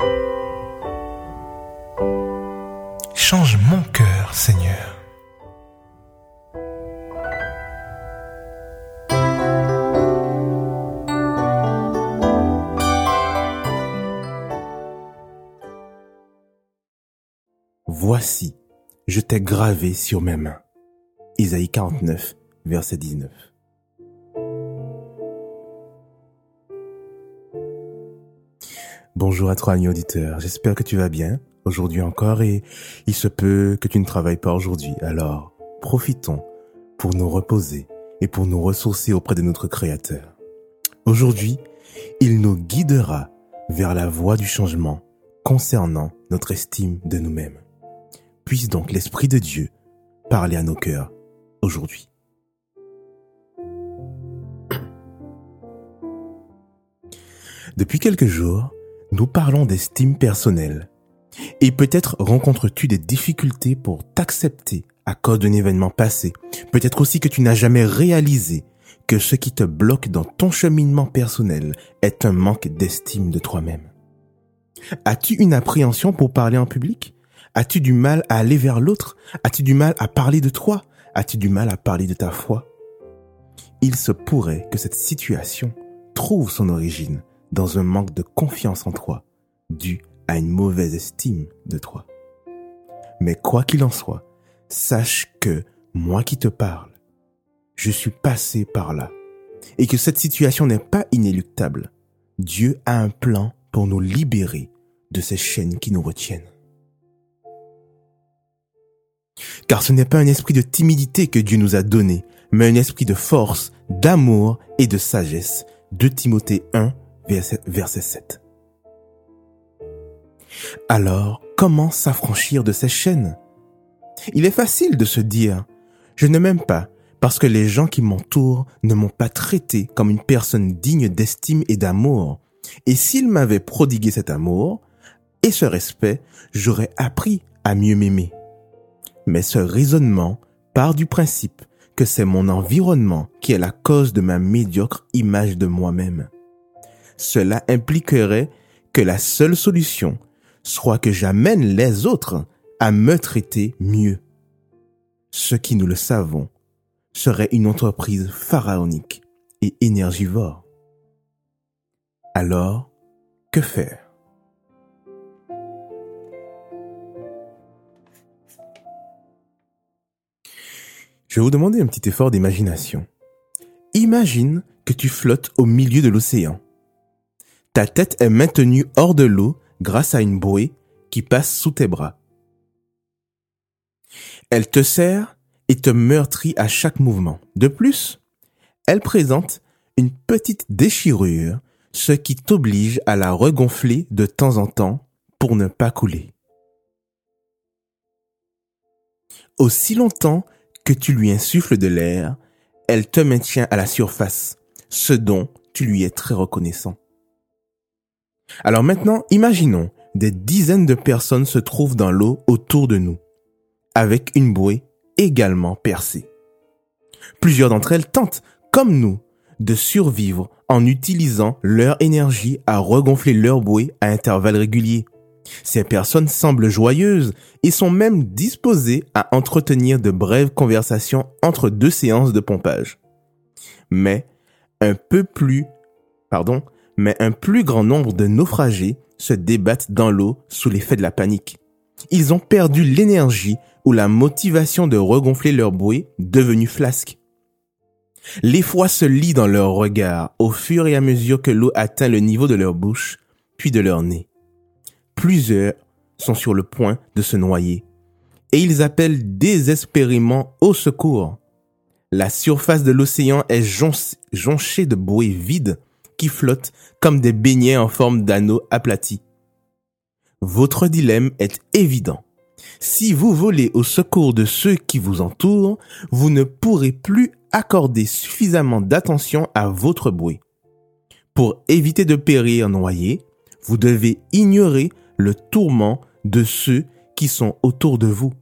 Change mon cœur, Seigneur. Voici, je t'ai gravé sur mes mains. Isaïe 49, verset 19. Bonjour à toi, ami auditeur. J'espère que tu vas bien aujourd'hui encore et il se peut que tu ne travailles pas aujourd'hui. Alors, profitons pour nous reposer et pour nous ressourcer auprès de notre Créateur. Aujourd'hui, il nous guidera vers la voie du changement concernant notre estime de nous-mêmes. Puisse donc l'Esprit de Dieu parler à nos cœurs aujourd'hui. Depuis quelques jours, nous parlons d'estime personnelle. Et peut-être rencontres-tu des difficultés pour t'accepter à cause d'un événement passé. Peut-être aussi que tu n'as jamais réalisé que ce qui te bloque dans ton cheminement personnel est un manque d'estime de toi-même. As-tu une appréhension pour parler en public? As-tu du mal à aller vers l'autre? As-tu du mal à parler de toi? As-tu du mal à parler de ta foi? Il se pourrait que cette situation trouve son origine dans un manque de confiance en toi, dû à une mauvaise estime de toi. Mais quoi qu'il en soit, sache que moi qui te parle, je suis passé par là, et que cette situation n'est pas inéluctable. Dieu a un plan pour nous libérer de ces chaînes qui nous retiennent. Car ce n'est pas un esprit de timidité que Dieu nous a donné, mais un esprit de force, d'amour et de sagesse. 2 Timothée 1, verset 7. Alors, comment s'affranchir de ces chaînes? Il est facile de se dire « Je ne m'aime pas parce que les gens qui m'entourent ne m'ont pas traité comme une personne digne d'estime et d'amour. Et s'ils m'avaient prodigué cet amour et ce respect, j'aurais appris à mieux m'aimer. » Mais ce raisonnement part du principe que c'est mon environnement qui est la cause de ma médiocre image de moi-même. Cela impliquerait que la seule solution soit que j'amène les autres à me traiter mieux. Ce qui, nous le savons, serait une entreprise pharaonique et énergivore. Alors, que faire? Je vais vous demander un petit effort d'imagination. Imagine que tu flottes au milieu de l'océan. Ta tête est maintenue hors de l'eau grâce à une bouée qui passe sous tes bras. Elle te serre et te meurtrit à chaque mouvement. De plus, elle présente une petite déchirure, ce qui t'oblige à la regonfler de temps en temps pour ne pas couler. Aussi longtemps que tu lui insuffles de l'air, elle te maintient à la surface, ce dont tu lui es très reconnaissant. Alors maintenant, imaginons des dizaines de personnes se trouvent dans l'eau autour de nous, avec une bouée également percée. Plusieurs d'entre elles tentent, comme nous, de survivre en utilisant leur énergie à regonfler leur bouée à intervalles réguliers. Ces personnes semblent joyeuses et sont même disposées à entretenir de brèves conversations entre 2 séances de pompage. Mais un plus grand nombre de naufragés se débattent dans l'eau sous l'effet de la panique. Ils ont perdu l'énergie ou la motivation de regonfler leur bouée devenue flasque. L'effroi se lit dans leur regard au fur et à mesure que l'eau atteint le niveau de leur bouche, puis de leur nez. Plusieurs sont sur le point de se noyer et ils appellent désespérément au secours. La surface de l'océan est jonchée de bouées vides qui flottent comme des beignets en forme d'anneaux aplatis. Votre dilemme est évident. Si vous volez au secours de ceux qui vous entourent, vous ne pourrez plus accorder suffisamment d'attention à votre bouée. Pour éviter de périr noyé, vous devez ignorer le tourment de ceux qui sont autour de vous.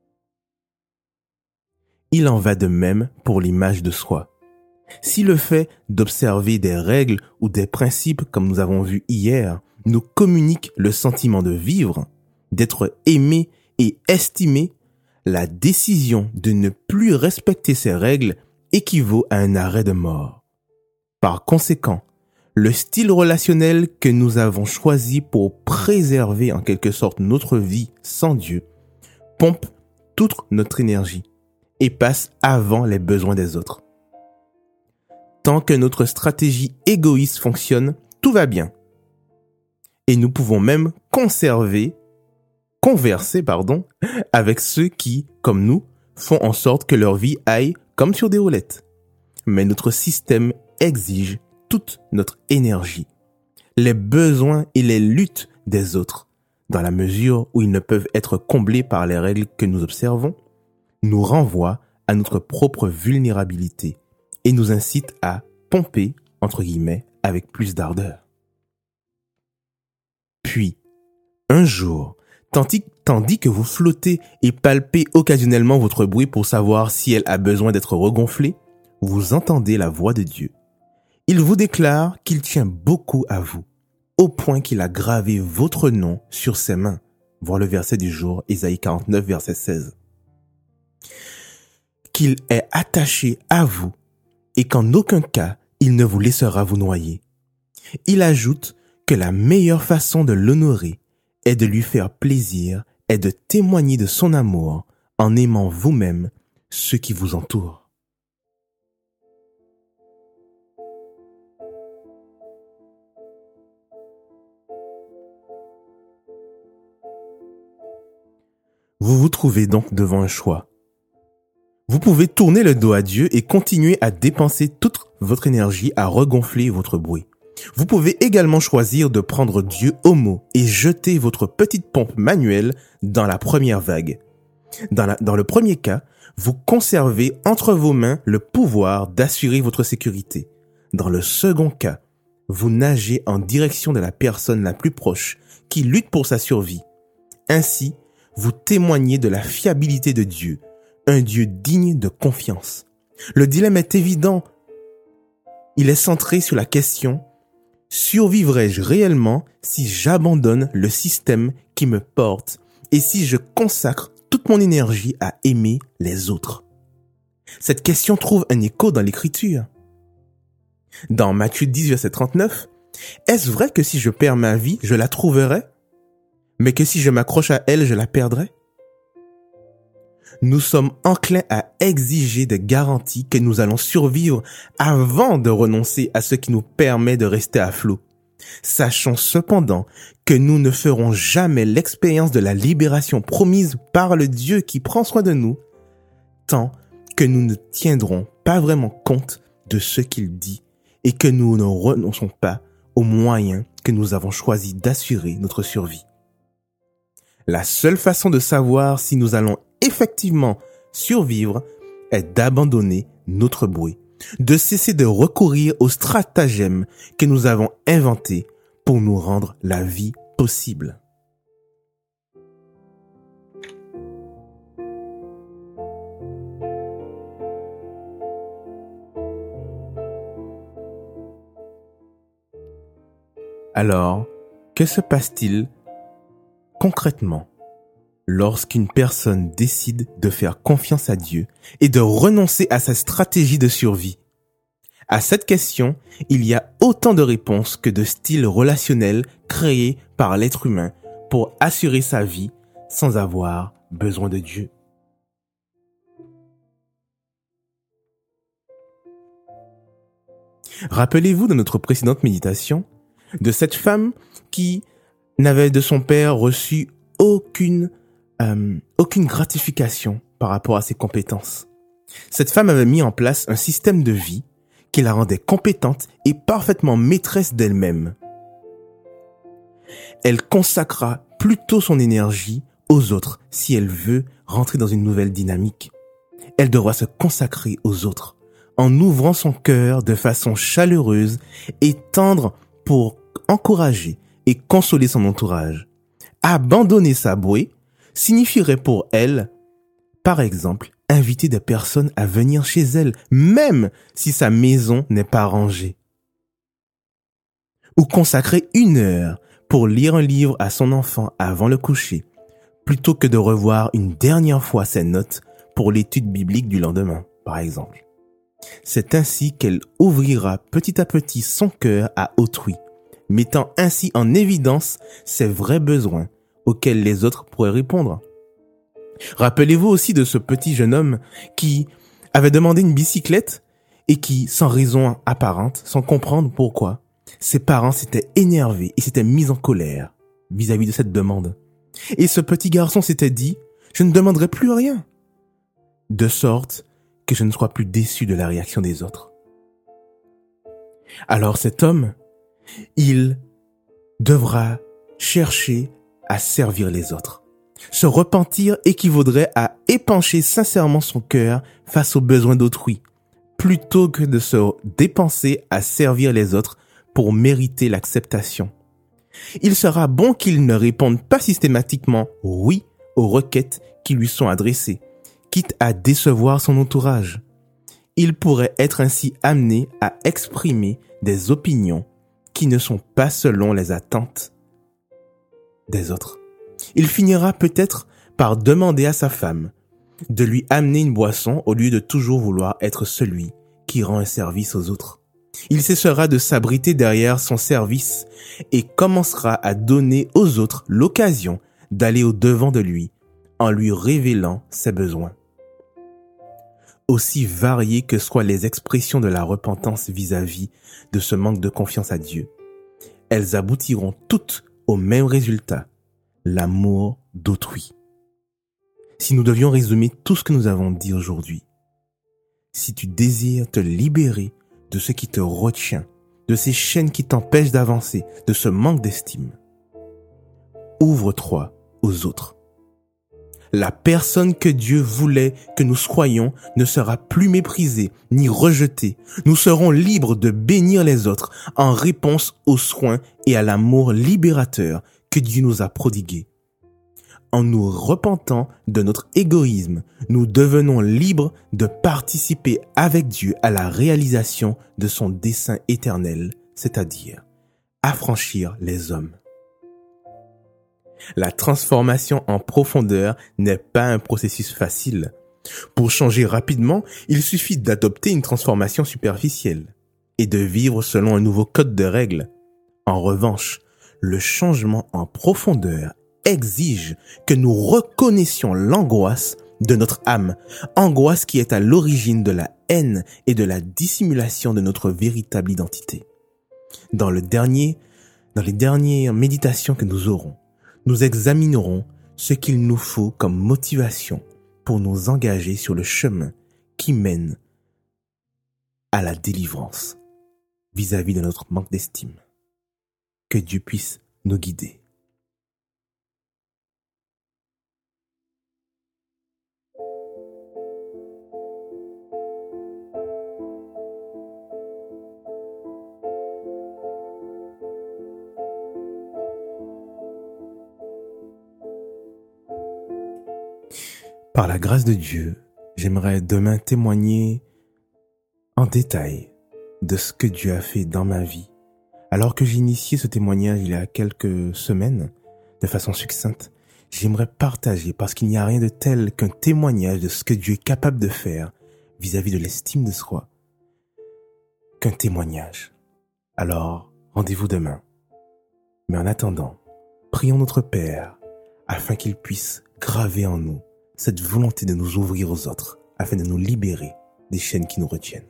Il en va de même pour l'image de soi. Si le fait d'observer des règles ou des principes, comme nous avons vu hier, nous communique le sentiment de vivre, d'être aimé et estimé, la décision de ne plus respecter ces règles équivaut à un arrêt de mort. Par conséquent, le style relationnel que nous avons choisi pour préserver en quelque sorte notre vie sans Dieu pompe toute notre énergie et passe avant les besoins des autres. Tant que notre stratégie égoïste fonctionne, tout va bien. Et nous pouvons même converser, avec ceux qui, comme nous, font en sorte que leur vie aille comme sur des roulettes. Mais notre système exige toute notre énergie, les besoins et les luttes des autres, dans la mesure où ils ne peuvent être comblés par les règles que nous observons, nous renvoient à notre propre vulnérabilité et nous incite à pomper, entre guillemets, avec plus d'ardeur. Puis, un jour, tandis que vous flottez et palpez occasionnellement votre bouée pour savoir si elle a besoin d'être regonflée, vous entendez la voix de Dieu. Il vous déclare qu'il tient beaucoup à vous, au point qu'il a gravé votre nom sur ses mains. Voir le verset du jour, Ésaïe 49, verset 16. Qu'il est attaché à vous et qu'en aucun cas, il ne vous laissera vous noyer. Il ajoute que la meilleure façon de l'honorer est de lui faire plaisir et de témoigner de son amour en aimant vous-même ceux qui vous entourent. Vous vous trouvez donc devant un choix. Vous pouvez tourner le dos à Dieu et continuer à dépenser toute votre énergie à regonfler votre bouée. Vous pouvez également choisir de prendre Dieu au mot et jeter votre petite pompe manuelle dans la première vague. Dans le premier cas, vous conservez entre vos mains le pouvoir d'assurer votre sécurité. Dans le second cas, vous nagez en direction de la personne la plus proche qui lutte pour sa survie. Ainsi, vous témoignez de la fiabilité de Dieu, un Dieu digne de confiance. Le dilemme est évident. Il est centré sur la question: survivrai-je réellement si j'abandonne le système qui me porte et si je consacre toute mon énergie à aimer les autres? Cette question trouve un écho dans l'Écriture. Dans Matthieu 10, verset 39, « Est-ce vrai que si je perds ma vie, je la trouverai? Mais que si je m'accroche à elle, je la perdrai? » Nous sommes enclins à exiger des garanties que nous allons survivre avant de renoncer à ce qui nous permet de rester à flot. Sachons cependant que nous ne ferons jamais l'expérience de la libération promise par le Dieu qui prend soin de nous, tant que nous ne tiendrons pas vraiment compte de ce qu'il dit et que nous ne renonçons pas aux moyens que nous avons choisi d'assurer notre survie. La seule façon de savoir si nous allons effectivement survivre est d'abandonner notre bouée, de cesser de recourir aux stratagèmes que nous avons inventés pour nous rendre la vie possible. Alors, que se passe-t-il concrètement lorsqu'une personne décide de faire confiance à Dieu et de renoncer à sa stratégie de survie? À cette question, il y a autant de réponses que de styles relationnels créés par l'être humain pour assurer sa vie sans avoir besoin de Dieu. Rappelez-vous de notre précédente méditation de cette femme qui n'avait de son père reçu aucune gratification par rapport à ses compétences. Cette femme avait mis en place un système de vie qui la rendait compétente et parfaitement maîtresse d'elle-même. Elle consacra plutôt son énergie aux autres si elle veut rentrer dans une nouvelle dynamique. Elle devra se consacrer aux autres en ouvrant son cœur de façon chaleureuse et tendre pour encourager et consoler son entourage. Abandonner sa bouée signifierait pour elle, par exemple, inviter des personnes à venir chez elle, même si sa maison n'est pas rangée. Ou consacrer 1 heure pour lire un livre à son enfant avant le coucher, plutôt que de revoir une dernière fois ses notes pour l'étude biblique du lendemain, par exemple. C'est ainsi qu'elle ouvrira petit à petit son cœur à autrui, mettant ainsi en évidence ses vrais besoins auxquels les autres pourraient répondre. Rappelez-vous aussi de ce petit jeune homme qui avait demandé une bicyclette et qui, sans raison apparente, sans comprendre pourquoi, ses parents s'étaient énervés et s'étaient mis en colère vis-à-vis de cette demande. Et ce petit garçon s'était dit « Je ne demanderai plus rien », de sorte que je ne sois plus déçu de la réaction des autres. Alors cet homme, il devra chercher à servir les autres. Se repentir équivaudrait à épancher sincèrement son cœur face aux besoins d'autrui, plutôt que de se dépenser à servir les autres pour mériter l'acceptation. Il sera bon qu'il ne réponde pas systématiquement « oui » aux requêtes qui lui sont adressées, quitte à décevoir son entourage. Il pourrait être ainsi amené à exprimer des opinions qui ne sont pas selon les attentes des autres. Il finira peut-être par demander à sa femme de lui amener une boisson au lieu de toujours vouloir être celui qui rend un service aux autres. Il cessera de s'abriter derrière son service et commencera à donner aux autres l'occasion d'aller au-devant de lui en lui révélant ses besoins. Aussi variées que soient les expressions de la repentance vis-à-vis de ce manque de confiance à Dieu, elles aboutiront toutes au même résultat, l'amour d'autrui. Si nous devions résumer tout ce que nous avons dit aujourd'hui, si tu désires te libérer de ce qui te retient, de ces chaînes qui t'empêchent d'avancer, de ce manque d'estime, ouvre-toi aux autres. La personne que Dieu voulait que nous soyons ne sera plus méprisée ni rejetée. Nous serons libres de bénir les autres en réponse aux soins et à l'amour libérateur que Dieu nous a prodigué. En nous repentant de notre égoïsme, nous devenons libres de participer avec Dieu à la réalisation de son dessein éternel, c'est-à-dire affranchir les hommes. La transformation en profondeur n'est pas un processus facile. Pour changer rapidement, il suffit d'adopter une transformation superficielle et de vivre selon un nouveau code de règles. En revanche, le changement en profondeur exige que nous reconnaissions l'angoisse de notre âme, angoisse qui est à l'origine de la haine et de la dissimulation de notre véritable identité. Dans les dernières méditations que nous aurons, nous examinerons ce qu'il nous faut comme motivation pour nous engager sur le chemin qui mène à la délivrance vis-à-vis de notre manque d'estime. Que Dieu puisse nous guider. Par la grâce de Dieu, j'aimerais demain témoigner en détail de ce que Dieu a fait dans ma vie. Alors que j'ai initié ce témoignage il y a quelques semaines, de façon succincte, j'aimerais partager parce qu'il n'y a rien de tel qu'un témoignage de ce que Dieu est capable de faire vis-à-vis de l'estime de soi, qu'un témoignage. Alors, rendez-vous demain. Mais en attendant, prions notre Père afin qu'il puisse graver en nous cette volonté de nous ouvrir aux autres, afin de nous libérer des chaînes qui nous retiennent.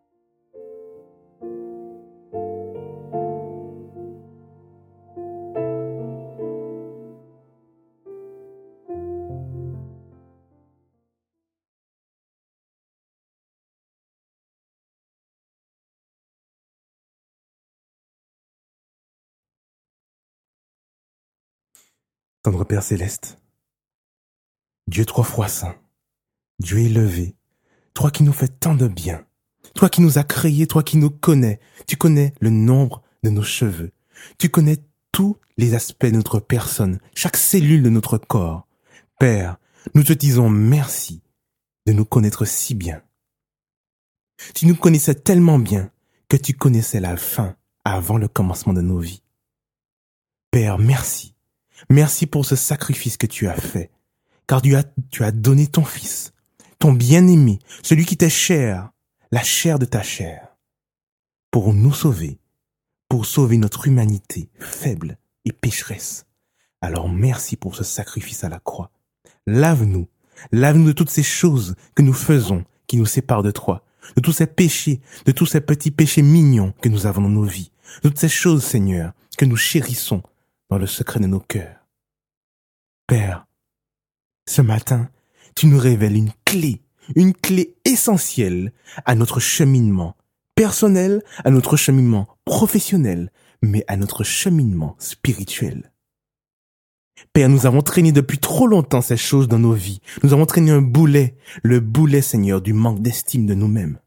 Tendre Père Céleste, Dieu 3 fois saint, Dieu élevé, toi qui nous fais tant de bien, toi qui nous as créés, toi qui nous connais, tu connais le nombre de nos cheveux, tu connais tous les aspects de notre personne, chaque cellule de notre corps. Père, nous te disons merci de nous connaître si bien. Tu nous connaissais tellement bien que tu connaissais la fin avant le commencement de nos vies. Père, merci. Merci pour ce sacrifice que tu as fait, car tu as donné ton Fils, ton bien-aimé, celui qui t'est cher, la chair de ta chair, pour nous sauver, pour sauver notre humanité faible et pécheresse. Alors merci pour ce sacrifice à la croix. Lave-nous de toutes ces choses que nous faisons qui nous séparent de toi, de tous ces péchés, de tous ces petits péchés mignons que nous avons dans nos vies, de toutes ces choses, Seigneur, que nous chérissons dans le secret de nos cœurs. Père, ce matin, tu nous révèles une clé essentielle à notre cheminement personnel, à notre cheminement professionnel, mais à notre cheminement spirituel. Père, nous avons traîné depuis trop longtemps ces choses dans nos vies. Nous avons traîné un boulet, le boulet, Seigneur, du manque d'estime de nous-mêmes.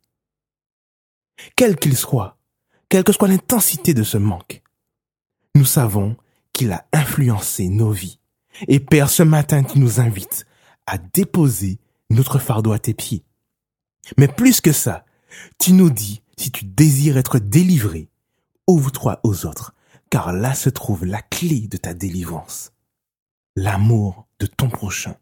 Quel qu'il soit, quelle que soit l'intensité de ce manque, nous savons qu'il a influencé nos vies. Et Père, ce matin, tu nous invites à déposer notre fardeau à tes pieds. Mais plus que ça, tu nous dis, si tu désires être délivré, ouvre-toi aux autres, car là se trouve la clé de ta délivrance. L'amour de ton prochain.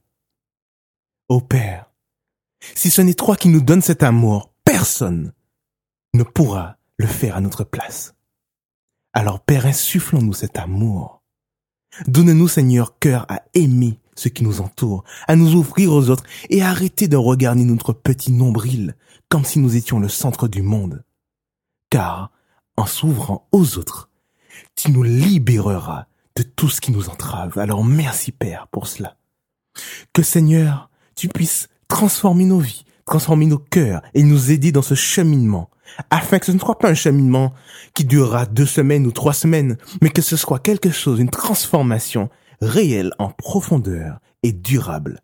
Ô Père, si ce n'est toi qui nous donnes cet amour, personne ne pourra le faire à notre place. Alors Père, insuffle en nous cet amour. Donne-nous, Seigneur, cœur à aimer ce qui nous entoure, à nous ouvrir aux autres et à arrêter de regarder notre petit nombril comme si nous étions le centre du monde. Car, en s'ouvrant aux autres, tu nous libéreras de tout ce qui nous entrave. Alors merci Père pour cela. Que Seigneur, tu puisses transformer nos vies, transformer nos cœurs et nous aider dans ce cheminement, afin que ce ne soit pas un cheminement qui durera 2 semaines ou 3 semaines, mais que ce soit quelque chose, une transformation réelle en profondeur et durable.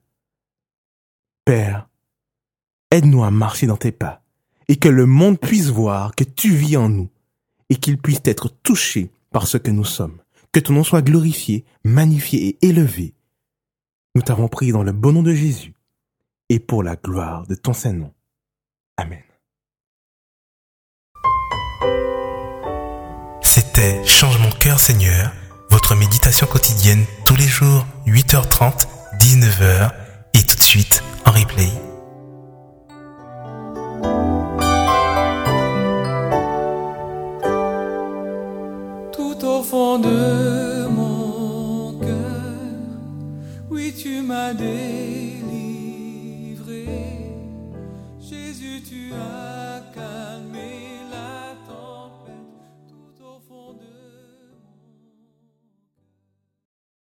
Père, aide-nous à marcher dans tes pas et que le monde puisse voir que tu vis en nous et qu'il puisse être touché par ce que nous sommes. Que ton nom soit glorifié, magnifié et élevé. Nous t'avons prié dans le beau nom de Jésus et pour la gloire de ton saint nom. Amen. C'était Change mon cœur Seigneur, votre méditation quotidienne tous les jours, 8h30, 19h et tout de suite en replay. Tout au fond de mon cœur, oui tu m'as délivré.